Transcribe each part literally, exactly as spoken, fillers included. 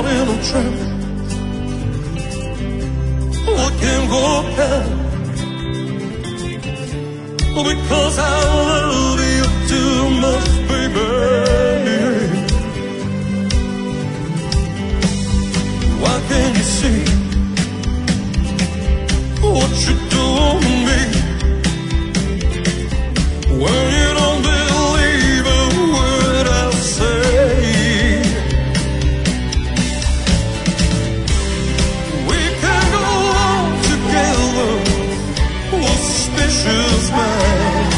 caught in a trap. I can't go back, because I love you too much, baby. Why can't you see what you do to me? When you don't believe a word I say, we can go on together, with suspicious minds,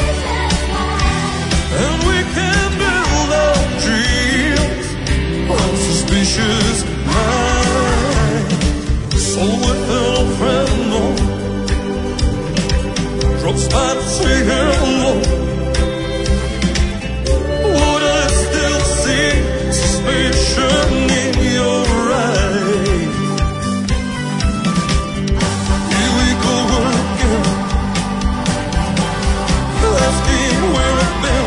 and we can build our dreams on suspicious minds. So if a friend drops by to say hello, would I still see suspicion in your eyes? Here we go again, asking where I've been.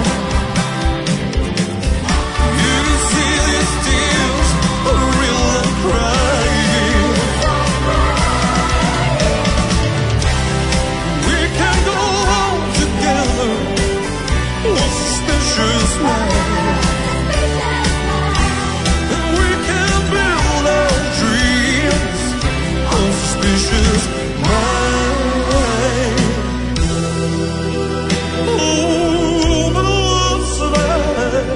You see these tears are real and crying. We can go on together with suspicious minds, and we can build our dreams on suspicious minds. Oh, but what's that?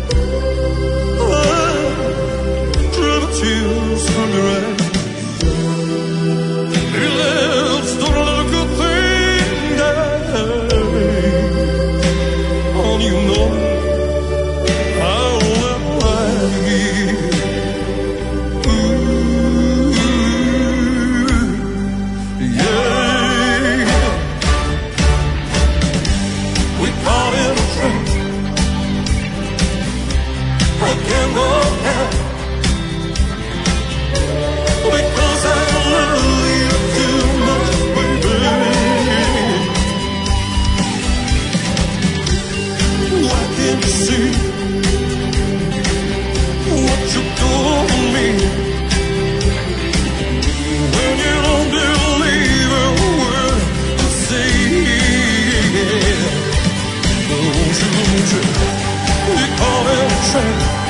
Driving tears from your eyes. Your lips don't look a thing that on you know how I like it. Ooh, yeah. We caught in a trap. I can't go back, because I love you too much, baby. Why can't you see what you do to me? When you don't believe a word I say, won't you, won't you? We call it a trap.